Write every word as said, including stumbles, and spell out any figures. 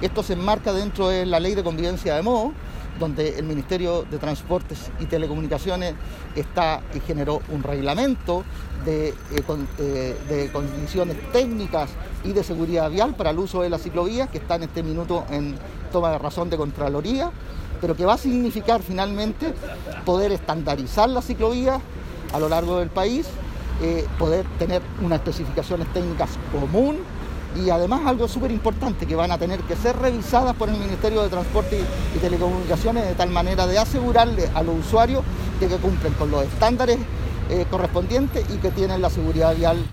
Esto se enmarca dentro de la Ley de Convivencia de Modo, donde el Ministerio de Transportes y Telecomunicaciones está y generó un reglamento de, eh, con, eh, de condiciones técnicas y de seguridad vial para el uso de las ciclovías, que está en este minuto en toma de razón de Contraloría, pero que va a significar finalmente poder estandarizar las ciclovías a lo largo del país, eh, poder tener unas especificaciones técnicas común y además algo súper importante, que van a tener que ser revisadas por el Ministerio de Transporte y Telecomunicaciones de tal manera de asegurarle a los usuarios de que cumplen con los estándares eh, correspondientes y que tienen la seguridad vial.